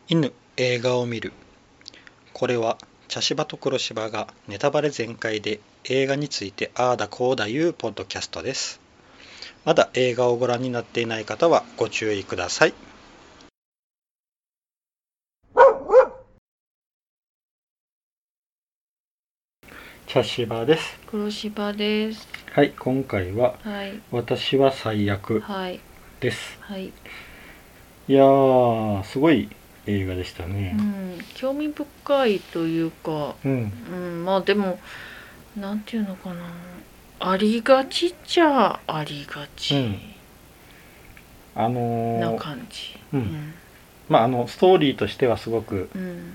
犬映画を見る。これは茶芝と黒芝がネタバレ全開で映画についてああだこうだいうポッドキャストです。まだ映画をご覧になっていない方はご注意ください。茶芝です。 黒芝です。 はい、今回ははい。 私は最悪はい。 です。 はい。 いやー、すごい映画でしたね。 興味深いというか、まあでもなんていうのかな、ありがちっちゃありがちな感じ。 まあストーリーとしてはすごく、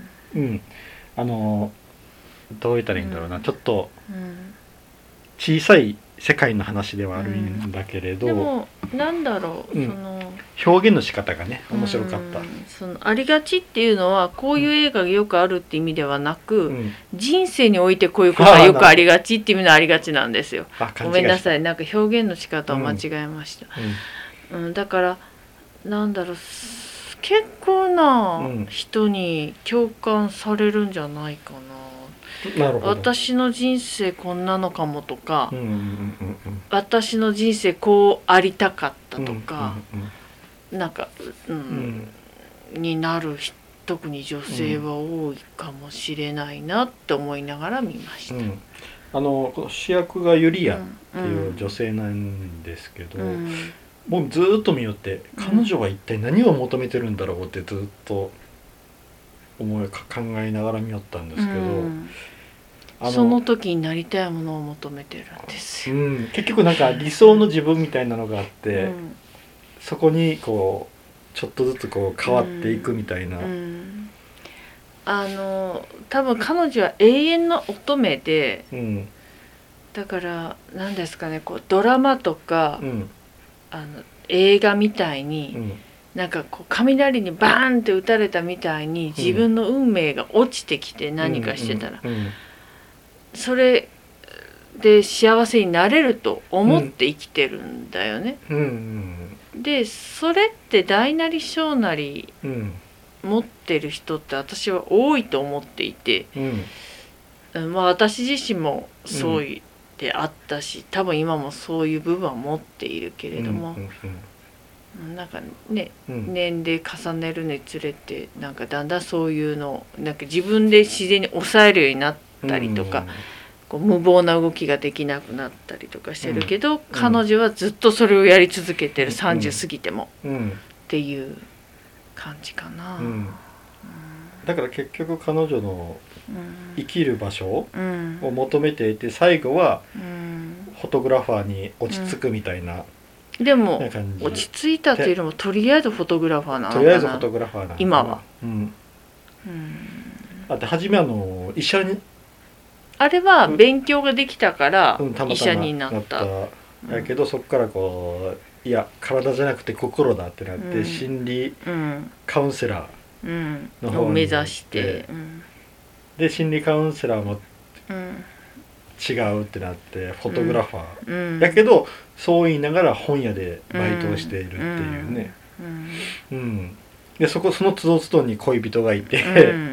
どう言ったらいいんだろうな、ちょっと小さい世界の話ではあるんだけれど、 でもなんだろう、その表現の仕方がね面白かった。 そのありがちっていうのはこういう映画がよくあるって意味ではなく、人生においてこういうことがよくありがちっていう意味のありがちなんですよ。ごめんなさい、なんか表現の仕方を間違えました。だからなんだろう、結構な人に共感されるんじゃないかな。私の人生こんなのかもとか、私の人生こうありたかったとか、なんか、になる人、特に女性は多いかもしれないなって思いながら見ました。 主役がユリアっていう女性なんですけど、もうずっと見よって、彼女は一体何を求めてるんだろうってずっと考えながら見よったんですけど、 その時になりたいものを求めてるんですよ。 結局なんか理想の自分みたいなのがあって、そこにこうちょっとずつこう変わっていくみたいな。 多分彼女は永遠の乙女で、だから何ですかね、こうドラマとか、映画みたいに、なんかこう雷にバーンって打たれたみたいに自分の運命が落ちてきて何かしてたら、それで幸せになれると思って生きてるんだよね。でそれって大なり小なり持ってる人って私は多いと思っていて、まあ私自身もそうであったし、多分今もそういう部分は持っているけれども、なんかね、年齢重ねるにつれてなんかだんだんそういうのなんか自分で自然に抑えるようになったりとか、こう無謀な動きができなくなったりとかしてるけど、彼女はずっとそれをやり続けてる、30過ぎても、っていう感じかな。 だから結局彼女の生きる場所を求めていて、最後はフォトグラファーに落ち着くみたいな。 でも落ち着いたというよりもとりあえずフォトグラファーなのかな。 とりあえずフォトグラファーなのかな今は。 だって初め医者に、 あれは勉強ができたから医者になった。 やけどそこからこういや体じゃなくて心だってなって、心理カウンセラーの方を目指して、 で心理カウンセラーも違うってなってフォトグラファー、だけどそう言いながら本屋でバイトをしているっていうね。でその都度都度に恋人がいて、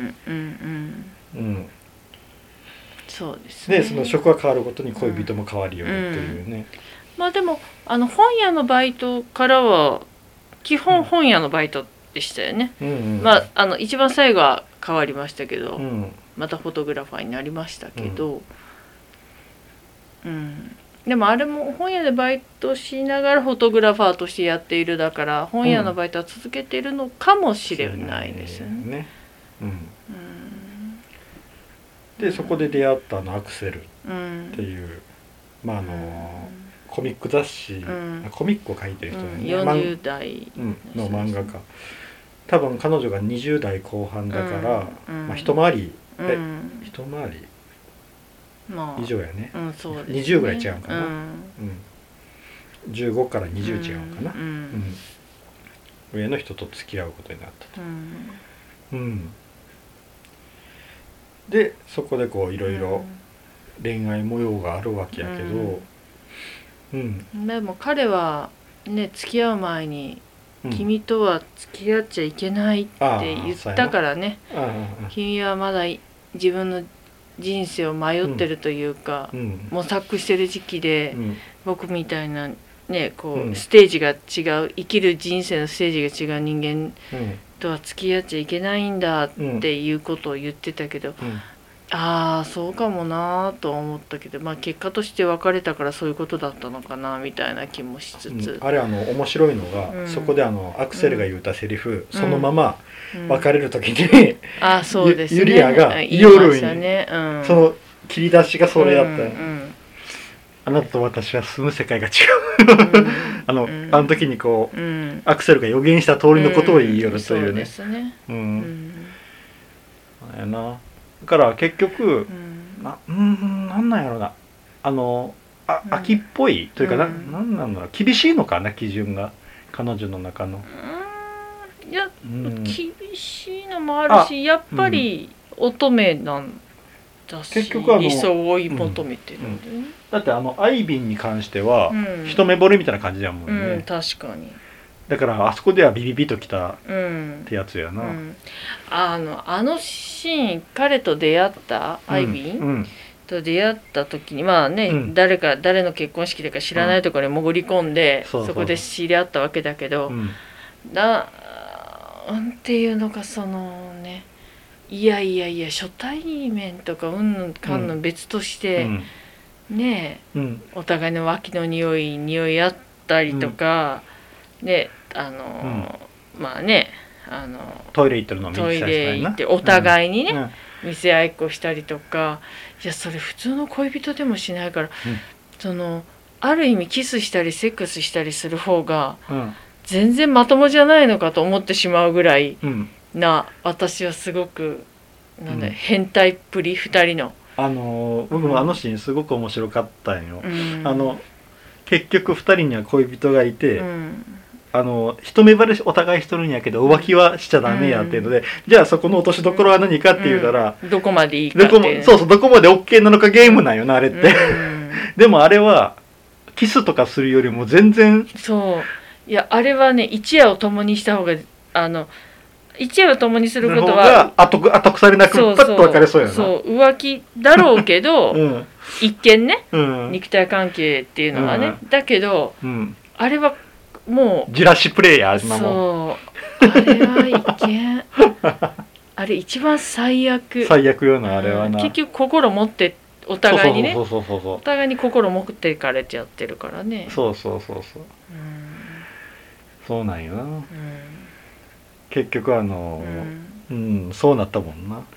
そうですね。 でその職が変わるごとに恋人も変わるよねっていうね。 まあでも本屋のバイトからは基本本屋のバイトでしたよね。まあ一番最後は変わりましたけど、またフォトグラファーになりましたけど、でもあれも本屋でバイトしながらフォトグラファーとしてやっている、だから本屋のバイトは続けているのかもしれないですよね。 でそこで出会ったアクセルっていう、まあコミック雑誌、コミックを書いてる人だよね。 40代の漫画家。多分彼女が20代後半だから、一回り以上やね。20ぐらい違うかな。15から20違うかな。上の人と付き合うことになったと。でそこでこういろいろ恋愛模様があるわけやけど、 でも彼はね付き合う前に君とは付き合っちゃいけないって言ったからね、君はまだ自分の人生を迷ってるというか、模索してる時期で、僕みたいなねこうステージが違う、生きる人生のステージが違う人間とは付き合っちゃいけないんだっていうことを言ってたけど、ああそうかもなと思ったけど、まあ結果として別れたからそういうことだったのかなみたいな気もしつつ、 あれ面白いのが、そこでアクセルが言ったセリフ、そのまま別れる時に、 そうですね、 ユリアが夜に、その切り出しがそれだった、あなたと私は住む世界が違うあの時にこう、アクセルが予言した通りのことを言いよるというね、だから結局、なんなんやろな、秋っぽいというか、なんなんだろう、厳しいのかな、基準が彼女の中の。 いや、厳しいのもあるし、やっぱり乙女なんだし、結局理想を追い求めてるんだよね。 だってアイビンに関しては、一目惚れみたいな感じだもんね。 確かに。 だからあそこではビビビときたってやつやな。 あのシーン、彼と出会ったアイビン、と出会った時にまあね、誰の結婚式だか知らないところに潜り込んで、そこで知り合ったわけだけど、なんていうのか、そのね、いや初対面とかうんぬんかんぬん別として、ねえ、お互いの脇の匂い合ったりとか、でまあね、 トイレ行ってるのトイレ行ってお互いにね、見せ合いっこしたりとか、いやそれ普通の恋人でもしないから、そのある意味キスしたりセックスしたりする方が、全然まともじゃないのかと思ってしまうぐらいな、私はすごく変態っぷり2人の。 僕もシーンすごく面白かったんよ。結局2人には恋人がいて、一目惚れお互いしとるんやけど浮気はしちゃダメやっていうので、じゃあそこの落としどころは何かって言うたら、 どこまでいいかっていう、 どこまで OK なのかゲームなんよなあれって。でもあれはキスとかするよりも全然、 いやあれはね、一夜を共にした方が、一夜を共にすることは後腐れなくパッと別れそうやな。 浮気だろうけど、一見ね、肉体関係っていうのはね、だけど、あれはもうじらしプレイヤーなもん。 あれはいけんあれ一番最悪よな、あれはな。 結局心持ってお互いにね、お互いに心持っていかれちゃってるからね。 そうなんよな。結局そうなったもんな。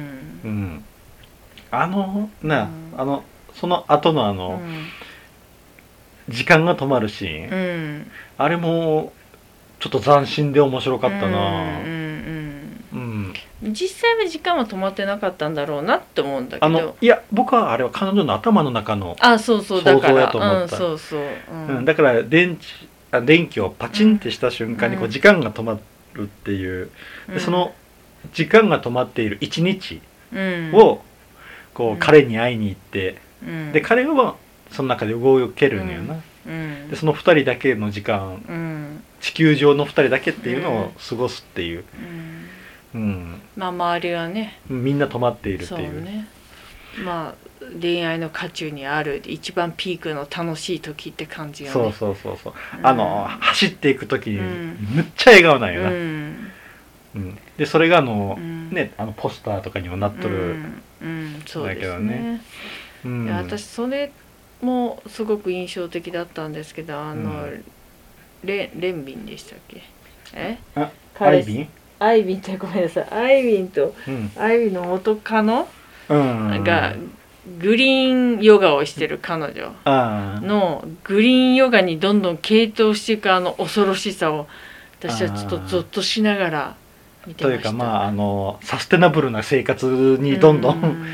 その後の時間が止まるシーン、あれもちょっと斬新で面白かったな。 実際は時間は止まってなかったんだろうなって思うんだけど、 いや僕はあれは彼女の頭の中の想像やと思った。 だから電気をパチンってした瞬間にこう時間が止まるっていう、でその時間が止まっている一日をこう彼に会いに行って、で彼はその中で動けるんよな。でその2人だけの時間、地球上の2人だけっていうのを過ごすっていう、 まあ周りはねみんな止まっているっていう。 まあ恋愛の渦中にある一番ピークの楽しい時って感じよね。 走っていく時にむっちゃ笑顔なんよな。でそれがポスターとかにもなっとるんだけどね。私それもすごく印象的だったんですけど、レンビンでしたっけ？ アイビン？ アイビンってごめんなさい。アイビンの元カノがグリーンヨガをしてる彼女のグリーンヨガにどんどん傾倒していく恐ろしさを私はちょっとゾッとしながら見てました。 というかサステナブルな生活にどんどん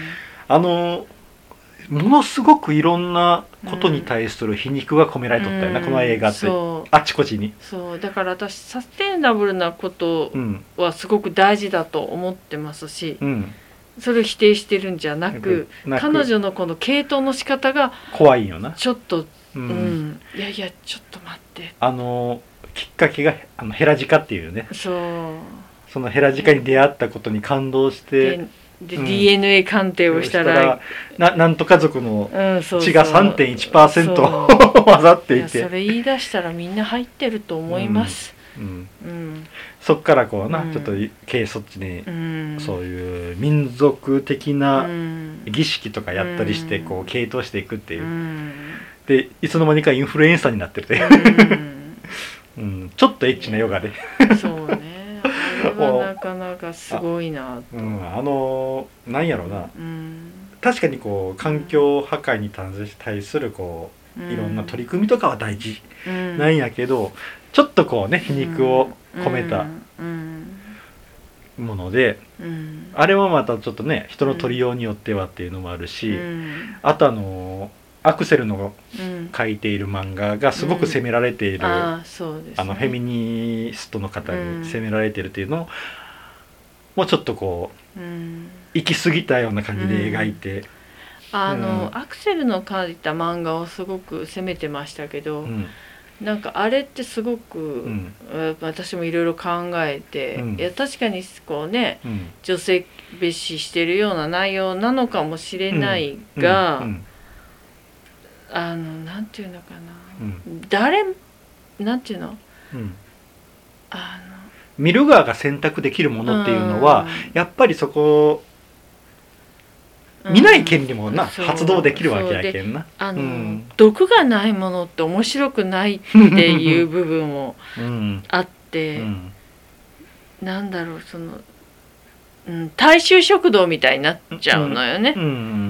ものすごくいろんなことに対する皮肉が込められとったよな、この映画って。あちこちに。 だから私サステナブルなことはすごく大事だと思ってますし、それを否定してるんじゃなく、彼女のこの系統の仕方が怖いよな。 ちょっと、いやちょっと待って。 きっかけがヘラジカっていうね、そのヘラジカに出会ったことに感動してで、DNA 鑑定をしたらなんと家族の血が 3.1% 混ざっていて、 それ言い出したらみんな入ってると思います。 そっからこうな、ちょっとそっちに、そういう民族的な儀式とかやったりしてこう傾倒していくっていう、でいつの間にかインフルエンサーになってるという、ちょっとエッチなヨガでそうね、あれはなかなかすごいなと、 なんやろうな、確かにこう環境破壊に対するこういろんな取り組みとかは大事なんやけど、ちょっとこうね皮肉を込めたもので、あれはまたちょっとね人の取りようによってはっていうのもあるし、あとアクセルの書いている漫画がすごく責められている、フェミニストの方に責められているっていうのをもうちょっとこう行き過ぎたような感じで描いて、 アクセルの書いた漫画をすごく責めてましたけど、なんかあれってすごく、私もいろいろ考えて、いや確かにこうね、女性蔑視してるような内容なのかもしれないが、なんていうのかな、なんていうの、 見る側が選択できるものっていうのは、やっぱりそこ見ない権利も発動できるわけやけんな。 毒がないものって面白くないっていう部分もあって、なんだろう、その、大衆食堂みたいになっちゃうのよね。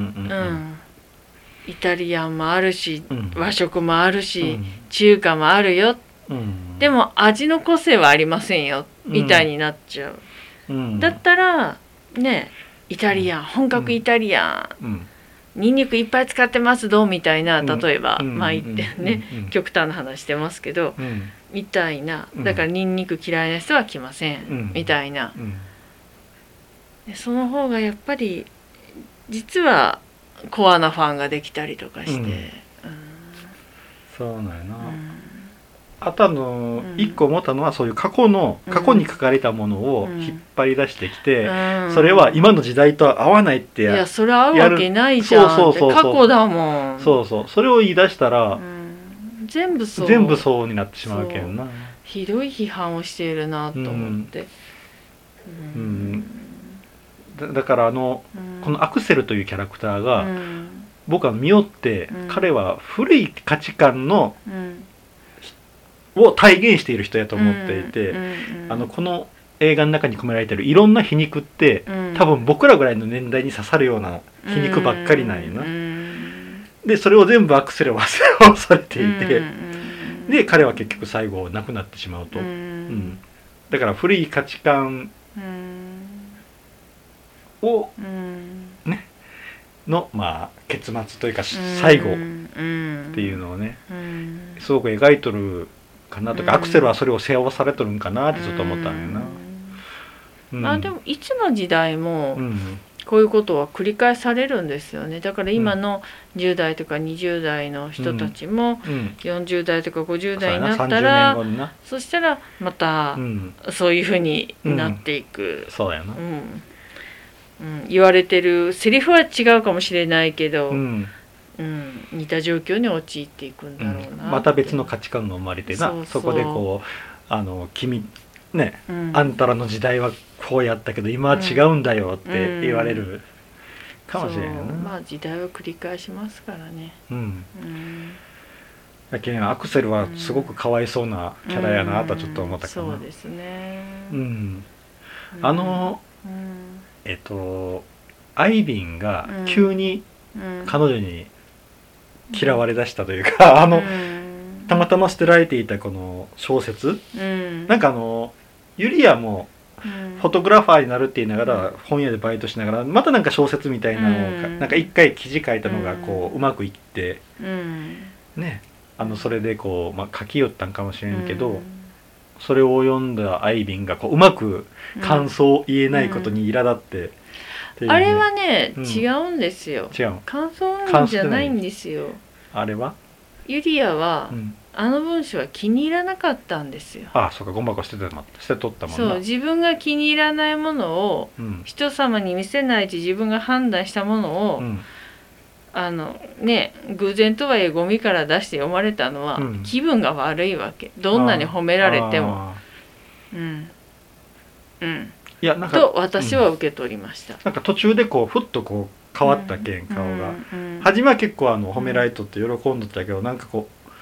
イタリアンもあるし、和食もあるし、中華もあるよ、でも味の個性はありませんよみたいになっちゃう。だったらね、イタリアン、本格イタリアン、ニンニクいっぱい使ってますどうみたいな、例えばまあ言ってね、極端な話してますけど、みたいな、だからニンニク嫌いな人は来ませんみたいな、その方がやっぱり実はコアなファンができたりとかして、 そうなんやな。あと一個思ったのは、そういう過去に書かれたものを引っ張り出してきて、それは今の時代とは合わないっていやそれ合うわけないじゃんって、過去だもん。 それを言い出したら、 全部そうになってしまうけんな。 ひどい批判をしているなと思って、 だからこのアクセルというキャラクターが、僕は見よって、彼は古い価値観のを体現している人やと思っていて、この映画の中に込められているいろんな皮肉って、多分僕らぐらいの年代に刺さるような皮肉ばっかりなんやな。でそれを全部アクセルはされていて、で彼は結局最後亡くなってしまうと、だから古い価値観をねの結末というか最後っていうのをね、すごく描いとるかなとか、アクセルはそれを背負わされとるんかなってちょっと思ったんやな。 でもいつの時代もこういうことは繰り返されるんですよね。だから今の10代とか20代の人たちも40代とか50代になったら、そしたらまたそういうふうになっていく。 そうやな。 言われてるセリフは違うかもしれないけど、似た状況に陥っていくんだろうな。 また別の価値観が生まれてな、そこでこう君ね、あんたらの時代はこうやったけど今は違うんだよって言われるかもしれないな。 まあ時代は繰り返しますからね。 だけどアクセルはすごくかわいそうなキャラやなとちょっと思ったかな。 そうですね。 アイビンが急に彼女に嫌われだしたというか、たまたま捨てられていたこの小説、なんかユリアもフォトグラファーになるって言いながら本屋でバイトしながらまたなんか小説みたいなのをなんか一回記事書いたのがこううまくいってね、それでこう書きよったんかもしれんけど、それを読んだアイビンがこううまく感想を言えないことに苛立ってあれはね、違うんですよ。感想なんじゃないんですよ。 あれはユリアは、 あの文章は気に入らなかったんですよ。 ああ、そうか、ゴミ箱捨て取ったもんな。 そう、自分が気に入らないものを、人様に見せないと自分が判断したものを、偶然とはいえゴミから出して読まれたのは、気分が悪いわけ。どんなに褒められても。いや、なんかと私は受け取りました。 なんか途中でこうふっとこう変わったけん、顔が。初めは結構褒められとって喜んどったけど、なんかこう。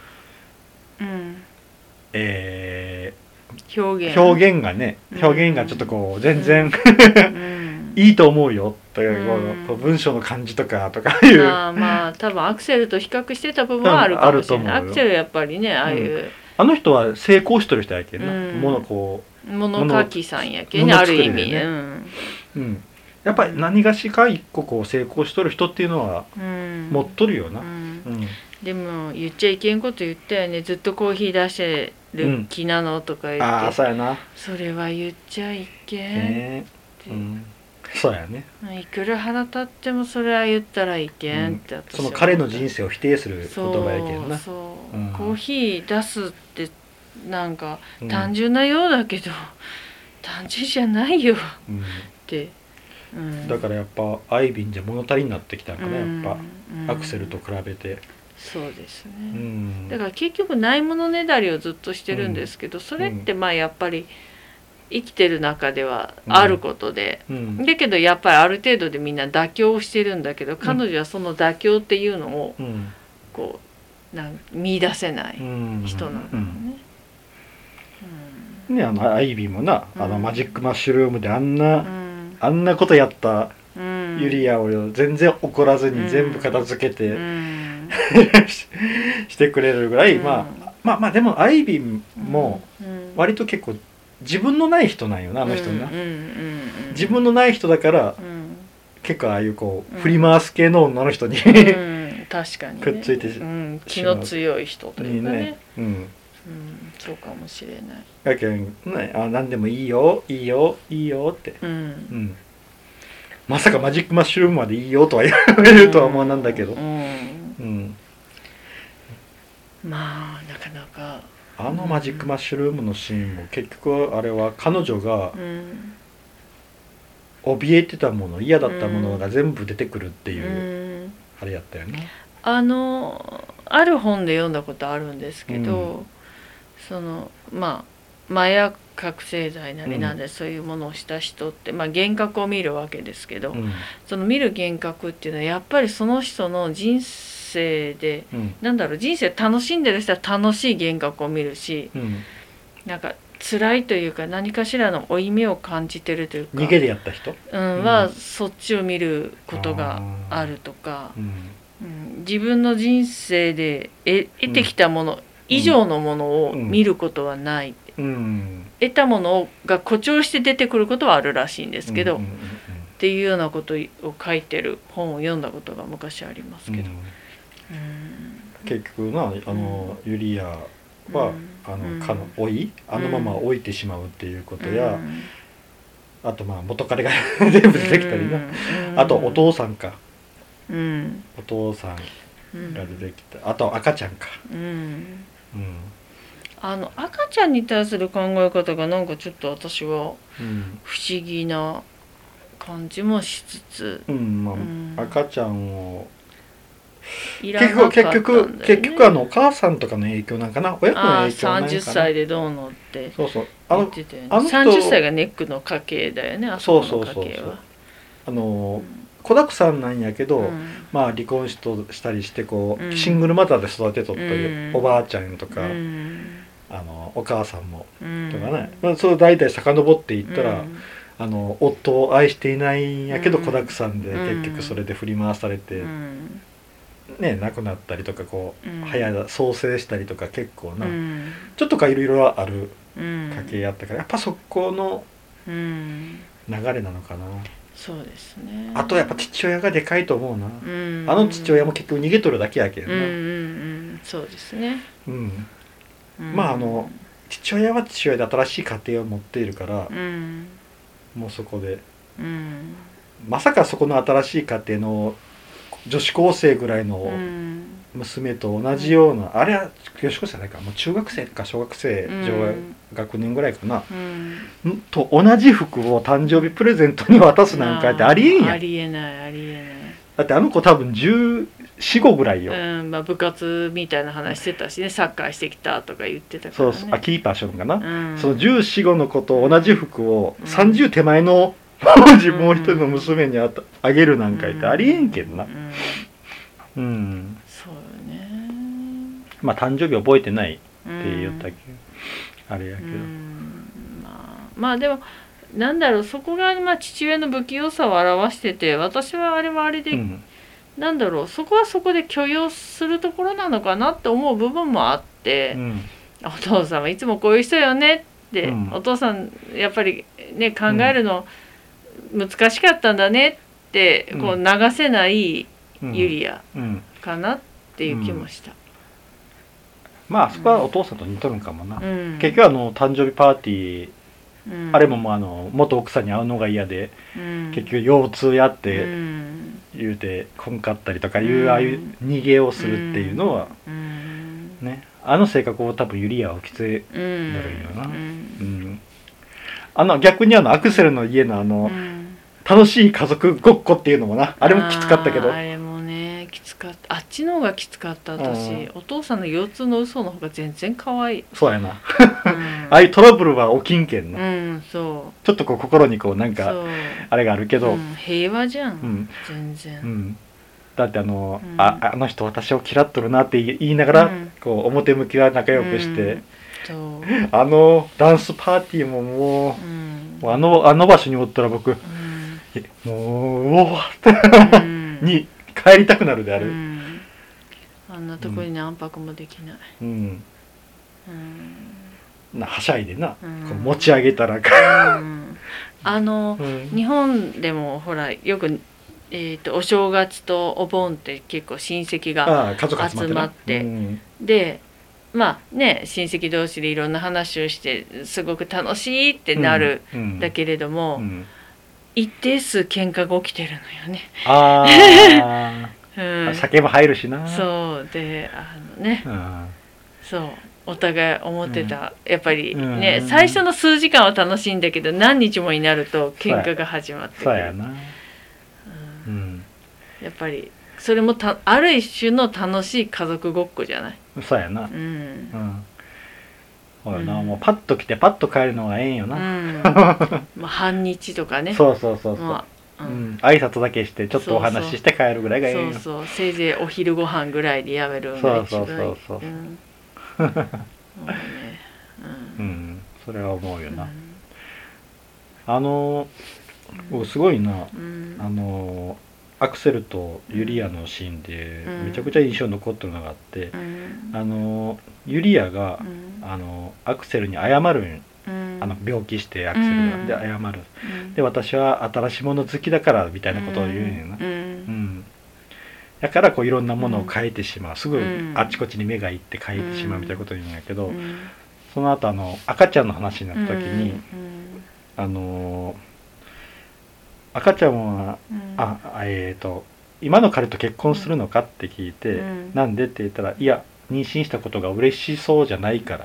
表現がちょっとこう全然いいと思うよというこう文章の感じとかいう、 まあ多分アクセルと比較してた部分はあるかもしれない。アクセルやっぱりね、ああいう、 あの人は成功しとる人やけんな、物書きさんやけんね、ある意味。 やっぱり何がしか一個こう成功しとる人っていうのは持っとるよな。 でも言っちゃいけんこと言ったよね。ずっとコーヒー出してる気なのとか言って、 ああそうやな、 それは言っちゃいけんって、 そうやね。 いくら腹立ってもそれは言ったらいけんって私はその彼の人生を否定する言葉やけんな。 コーヒー出すってなんか単純なようだけど、単純じゃないよって、 だからやっぱアイビンじゃ物足りになってきたんかな、やっぱアクセルと比べて。 そうですね、だから結局ないものねだりをずっとしてるんですけど、それってまあやっぱり生きてる中ではあることで、だけどやっぱりある程度でみんな妥協をしてるんだけど、彼女はその妥協っていうのをこう見出せない人なんだよね。アイビーもな、マジックマッシュルームであんなことやったユリアを全然怒らずに全部片付けてしてくれるぐらい、まあでもアイビーも割と結構自分のない人なんよな、あの人な。自分のない人だから結構ああいうこう振り回す系の女の人に確かにくっついて気の強い人というかね。そうかもしれない。 だけどね、何でもいいよいいよいいよって、まさかマジックマッシュルームまでいいよとは言われるとは思わなんだけど、 まあなかなかマジックマッシュルームのシーンも結局あれは彼女が怯えてたもの、嫌だったものが全部出てくるっていうあれやったよね。ある本で読んだことあるんですけど、そのまあ麻薬覚醒剤なりなんで、そういうものをした人って幻覚を見るわけですけど、その見る幻覚っていうのはやっぱりその人の人生で、人生楽しんでる人は楽しい幻覚を見るし、なんか辛いというか何かしらの負い目を感じてるというか、 逃げでやった人はそっちを見ることがあるとか、自分の人生で得てきたもの以上のものを見ることはない、得たものが誇張して出てくることはあるらしいんですけど、っていうようなことを書いてる本を読んだことが昔ありますけど、 結局なユリアは老いまま老いてしまうっていうことや、あと元彼が全部出てきたりな、あとお父さんか、お父さんが出てきた、あと赤ちゃんか、 赤ちゃんに対する考え方がなんかちょっと私は不思議な感じもしつつ、 赤ちゃんを結局お母さんとかの影響なんかな、親子の影響なんかな。 30歳でどうのって言ってたよね。30歳がネックの家系だよね、あそこの家系は。 子だくさんなんやけど、離婚したりしてこう、シングルマザーで育てとったり、おばあちゃんとか、お母さんも、とかね、それ大体遡っていったら、夫を愛していないんやけど子だくさんで結局それで振り回されて、亡くなったりとかこう創生したりとか結構な、ちょっとかいろいろある家系やったから、やっぱそこの流れなのかな。 そうですね。 あとやっぱ父親がでかいと思うな。父親も結局逃げとるだけやけどな。 そうですね。 父親は父親で新しい家庭を持っているから、もうそこで、まさかそこの新しい家庭の女子高生ぐらいの娘と同じような、あれは女子高生じゃないか、もう中学生か小学生上学年ぐらいかな、と同じ服を誕生日プレゼントに渡すなんかってありえんやん。 ありえないありえない。 だってあの子多分14、15ぐらいよ。 まあ部活みたいな話してたしね、サッカーしてきたとか言ってたからね。 そうキーパーしようかな、その14、15の子と同じ服を30手前の自分もう一人の娘にあげるなんかってありえんけんな。 そうよね。 まあ誕生日覚えてないって言ったけど、あれやけど、 まあでもなんだろう、そこがまあ父親の不器用さを表してて、私はあれはあれで、なんだろう、そこはそこで許容するところなのかなって思う部分もあって、お父さんはいつもこういう人よねって、お父さんやっぱりね考えるの難しかったんだねってこう流せないユリアかなっていう気もした。 まあそこはお父さんと似とるんかもな。結局誕生日パーティー、あれももう元奥さんに会うのが嫌で、結局腰痛やって言うてこんかったりとかいう、ああいう逃げをするっていうのはね、あの性格を多分ユリアはきついなるんよな。逆にアクセルの家の楽しい家族ごっこっていうのもな、あれもきつかったけど、 あれもねきつかった。あっちの方がきつかった。私お父さんの腰痛の嘘の方が全然可愛い。 そうやなああいうトラブルは起きんけんな。 そうちょっとこう心にこうなんかあれがあるけど、 平和じゃん、全然。 だってあの人私を嫌っとるなって言いながら、こう表向きは仲良くして、ダンスパーティーももう、あの場所におったら僕、もううおーに帰りたくなるである。 あんなとこに何泊もできない。 はしゃいでな、こう持ち上げたら日本でもほらよくお正月とお盆って結構親戚が集まって、でまあね親戚同士でいろんな話をしてすごく楽しいってなるだけれども、一定数喧嘩が起きてるのよね。 酒も入るしな。 そうでそうお互い思ってた、やっぱりね、最初の数時間は楽しいんだけど何日もになると喧嘩が始まってくる。 そうやな。 やっぱりそれもある一種の楽しい家族ごっこじゃない。 そうやな。ほらな、もうパッと来てパッと帰るのがええんよな。 半日とかね。 そう挨拶だけしてちょっとお話しして帰るぐらいがええんよ。 せいぜいお昼ご飯ぐらいでやめるのが一番いい。 それは思うよな。すごいな、アクセルとユリアのシーンでめちゃくちゃ印象に残ってるのがあって、ユリアがアクセルに謝るん、病気してアクセルがで謝る、で私は新しいもの好きだからみたいなことを言うんやな。だからこういろんなものを変えてしまう、すぐあっちこっちに目がいって変えてしまうみたいなことを言うんやけど、その後赤ちゃんの話になった時に、赤ちゃんは、今の彼と結婚するのかって聞いて、なんでって言ったら、いや妊娠したことが嬉しそうじゃないから、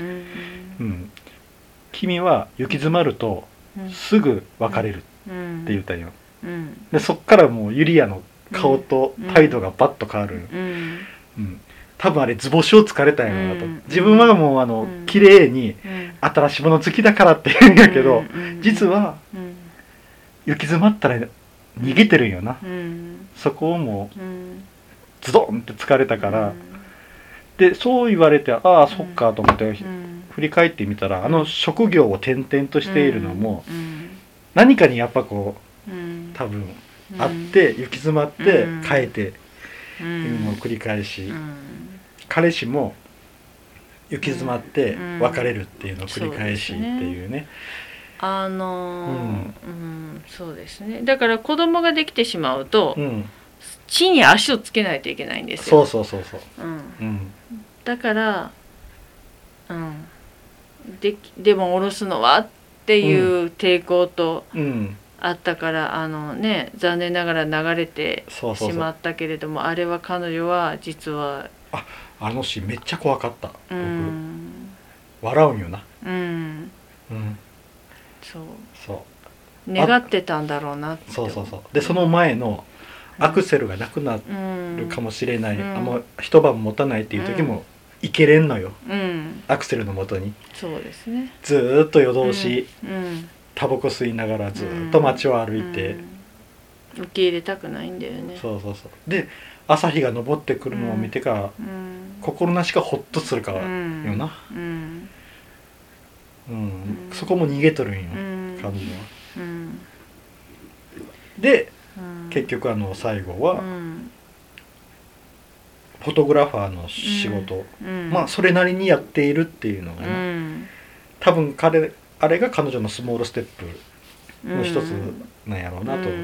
君は行き詰まるとすぐ別れるって言ったんよ。でそっからもうユリアの顔と態度がバッと変わる。多分あれ図星を疲れたんやろなと。自分はもう綺麗に新しいもの好きだからって言うんやけど、実は行き詰まったら逃げてるんよな。そこをもうズドンって疲れたから、でそう言われて、ああそっかと思って振り返ってみたら、職業を転々としているのも何かにやっぱこう多分あって行き詰まって変えていうのを繰り返し、彼氏も行き詰まって別れるっていうのを繰り返しっていうね。 そうですね。だから子供ができてしまうと、地に足をつけないといけないんですよ。だから、でも下ろすのはっていう抵抗と、 あったから残念ながら流れてしまったけれども、あれは彼女は実はあのシーンめっちゃ怖かった。僕笑うんよな。 そう願ってたんだろうなって。 そうでその前のアクセルがなくなるかもしれない、一晩持たないっていう時もいけれんのよ、アクセルのもとに。 そうですね。 ずーっと夜通し、タバコ吸いながらずーっと街を歩いて、 受け入れたくないんだよね。 そうで朝日が昇ってくるのを見てから、心なしかホッとするからよな。そこも逃げとるんよ、彼女は。で、結局最後は、フォトグラファーの仕事、まあそれなりにやっているっていうのがね、多分あれが彼女のスモールステップの一つなんやろうなと。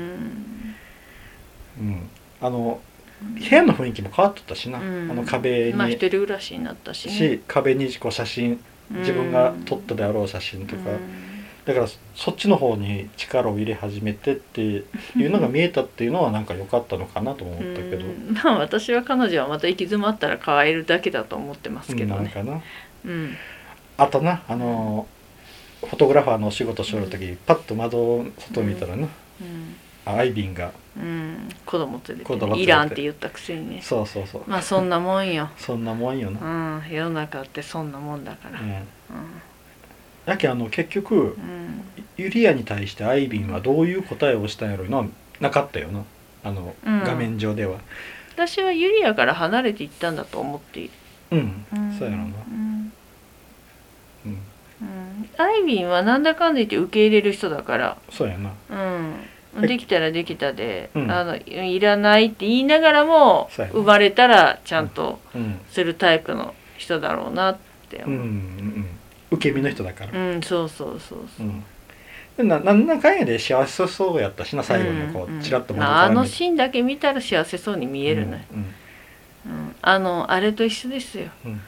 部屋の雰囲気も変わっとったしな、壁に、 一人暮らしになったしね、 壁にこう写真、自分が撮ったであろう写真とか、だからそっちの方に力を入れ始めてっていうのが見えたっていうのはなんか良かったのかなと思ったけど、 まあ私は彼女はまた行き詰まったら変えるだけだと思ってますけどね。 なんかな、あとなフォトグラファーのお仕事しよる時、パッと窓外見たらな、アイビンが、 子供連れて、イランって言ったくせにね。 そうまあそんなもんよ。 そんなもんよな。 世の中ってそんなもんだから。 だけ結局、ユリアに対してアイビンはどういう答えをしたんやろうな、なかったよな、画面上では。 私はユリアから離れていったんだと思っている。 そうやろうな。 アイビンはなんだかんだ言って受け入れる人だから。 そうやな。 できたらできたで、いらないって言いながらも生まれたらちゃんとするタイプの人だろうなって思う。 受け身の人だから。 そうなんだかんやで幸せそうやったしな、最後にこうチラッとあのシーンだけ見たら幸せそうに見えるね。あれと一緒ですよ。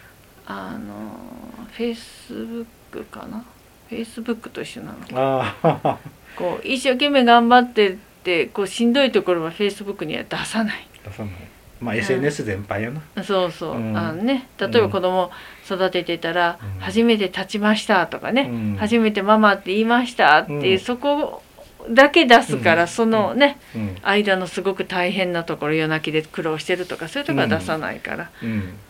フェイスブックかな、フェイスブックと一緒なの。こう一生懸命頑張ってってこうしんどいところはフェイスブックには出さない。 まあ SNS 全般よな。 例えば子供育ててたら「初めて立ちました」とかね「初めてママって言いました」っていう、そこだけ出すから、そのね間のすごく大変なところ、夜泣きで苦労してるとかそういうところは出さないから、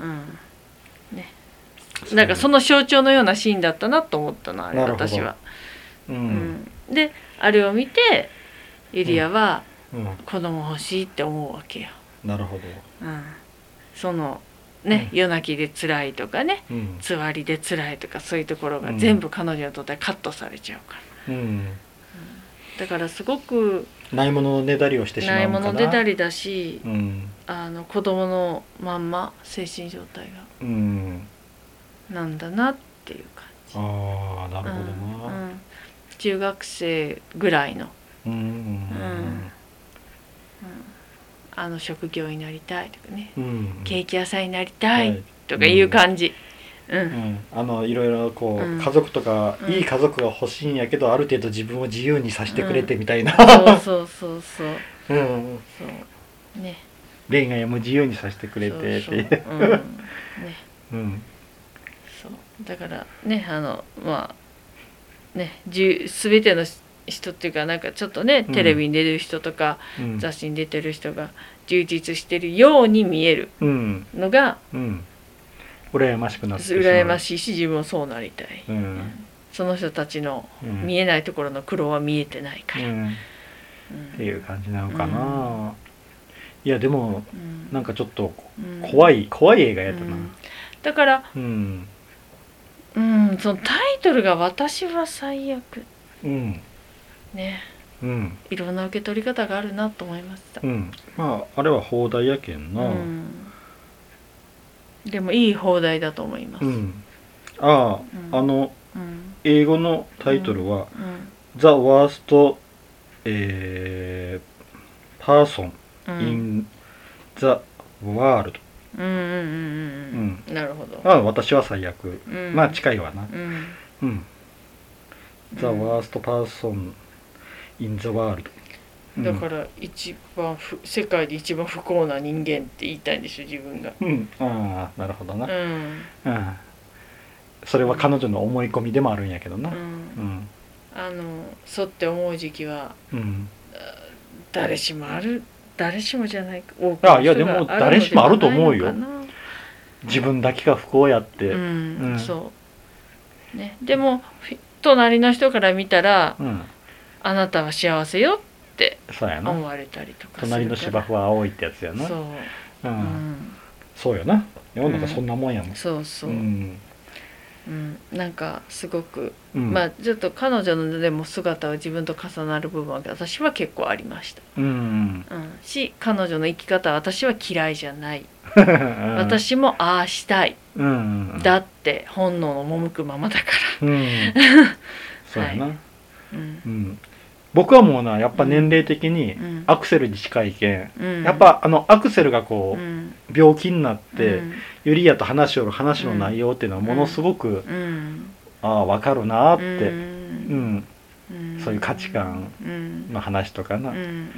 なんかその象徴のようなシーンだったなと思ったの、あれ私は。であれを見てユリアは子供欲しいって思うわけよ。 なるほど。 そのね、夜泣きで辛いとかね、つわりで辛いとか、そういうところが全部彼女にとってはカットされちゃうから、だからすごくないもののねだりをしてしまうないものねだりだし、子供のまんま精神状態が、なんだなっていう感じ。 なるほどな。 中学生ぐらいの職業になりたいとかね、ケーキ屋さんになりたいとかいう感じ。 いろいろこう、家族とか、いい家族が欲しいんやけど、ある程度自分を自由にさせてくれてみたいな。 そうね、 恋愛も自由にさせてくれてっていう。 だからね、まあね、全ての人っていうか、なんかちょっとね、テレビに出る人とか、雑誌に出てる人が充実してるように見えるのが、 羨ましくなってしまう。 羨ましいし、自分もそうなりたい。その人たちの見えないところの苦労は見えてないから、 っていう感じなのかな。いやでも、なんかちょっと怖い映画やったな。 だからそのタイトルが「私は最悪」ね、いろんな受け取り方があるなと思いました。 まああれは放題やけんな。 でもいい放題だと思います。 英語のタイトルは「The Worst Person in the World」。 なるほど。 私は最悪。まあ近いわな。The worst person in the world。 だから世界で一番不幸な人間って言いたいんでしょ自分が。 ああなるほどな。それは彼女の思い込みでもあるんやけどな。 そうって思う時期は、誰しもじゃないか。 いやでも誰しもあると思うよ。自分だけが不幸やって。そうね。でも隣の人から見たら、あなたは幸せよって思われたりとかするから。 隣の芝生は青いってやつやな。そうよな。世の中そんなもんやもん。 そうそう。なんかすごく、ちょっと彼女のでも姿は自分と重なる部分は私は結構ありました。し彼女の生き方は私は嫌いじゃない。私もああしたい。だって本能の赴くままだから。 そうやな。僕はもうなやっぱ年齢的にアクセルに近いけん、やっぱアクセルがこう、病気になって、ユリアと話の内容っていうのはものすごく、分かるなって、そういう価値観の話とかな、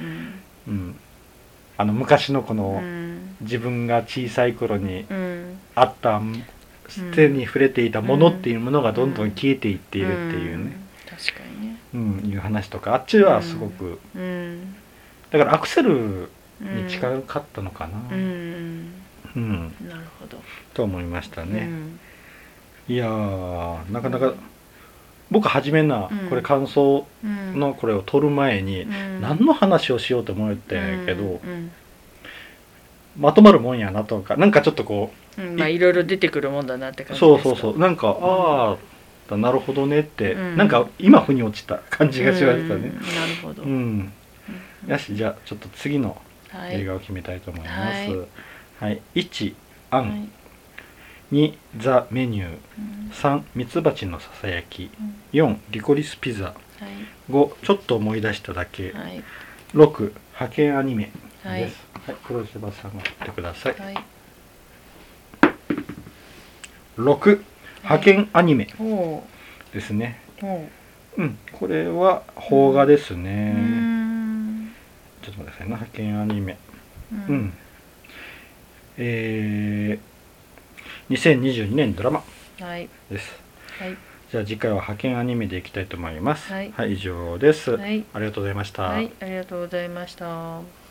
昔のこの、自分が小さい頃にあった手に触れていたものっていうものがどんどん消えていっているっていうね。 確かにね。 いう話とかあっちはすごく、だからアクセルに近かったのかな。 なるほど。 と思いましたね。いやなかなか僕初めこれ感想のこれを取る前に何の話をしようと思ったんやけど、まとまるもんやなとかなんかちょっとこういろいろ出てくるもんだなって感じですか。 そうなんかなるほどねって、なんか今腑に落ちた感じがしましたね。 なるほど。 よしじゃあちょっと次の映画を決めたいと思います。1アン、2ザメニュー、3ミツバチのささやき、4リコリスピザ、5ちょっと思い出しただけ、6派遣アニメです。黒柴さんが振ってください。6派遣アニメですね。これは邦画ですね。ちょっと待ってくださいね。派遣アニメ。2022年ドラマです。じゃあ次回は派遣アニメでいきたいと思います。以上です。ありがとうございました。 ありがとうございました。